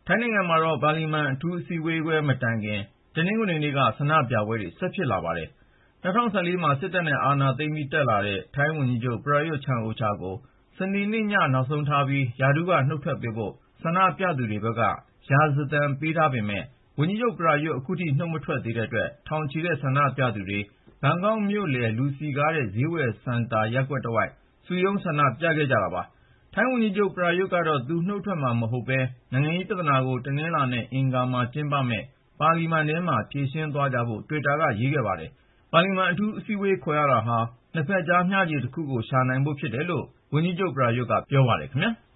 ထိုင်းနိုင်ငံမှာတော့ပါလီမန်အထူးအစည်းအဝေးပွဲမတိုင်ခင် တနင်္ဂနွေနေ့က ဆန္ဒပြပွဲတွေ ဆက်ဖြစ်လာပါတယ်။ ၂၀၁၄ မှာ စစ်တပ်နဲ့အာဏာသိမ်းပြီးတက်လာတဲ့ ထိုင်းဝန်ကြီးချုပ် ပရာယွတ်ချန်အိုချာကို စနေနေ့ည နောက်ဆုံးထားပြီး ရာထူးကနုတ်ထွက်ပေးဖို့ ဆန္ဒပြသူတွေဘက်က ရာဇသံပေးထားပေမယ့် ဝန်ကြီးချုပ် ပရာယွတ် ခုထိနုတ်မထွက်သေးတဲ့အတွက် ထောင်ချီတဲ့ဆန္ဒပြသူတွေ ဘန်ကောက်မြို့လယ် လူစည်ကားတဲ့ ဈေးဝယ်စင်တာရပ်ကွက်တဝိုက် စုရုံးဆန္ဒပြခဲ့ကြတာပါ။ ထိုင်းဝန်ကြီးချုပ် ပရာယွတ်ကတော့ သူနုတ်ထွက်မှာမဟုတ်ပဲ နိုင်ငံရေးပြဿနာကို တနင်္လာနဲ့ အင်္ဂါမှာကျင်းပမယ့် ပါလီမန်ထဲမှာ ဖြေရှင်းသွားကြဖို့ တွစ်တာက ရေးခဲ့ပါတယ်။ ပါလီမန်အထူးအစည်းအဝေး ခေါ်ရတာဟာ နှစ်ဖက်ကြား မျှခြေတစ်ခုကို ရှာနိုင်ဖို့ဖြစ်တယ်လို့ ဝန်ကြီးချုပ် ပရာယွတ်က ပြောပါတယ်ခင်ဗျာ။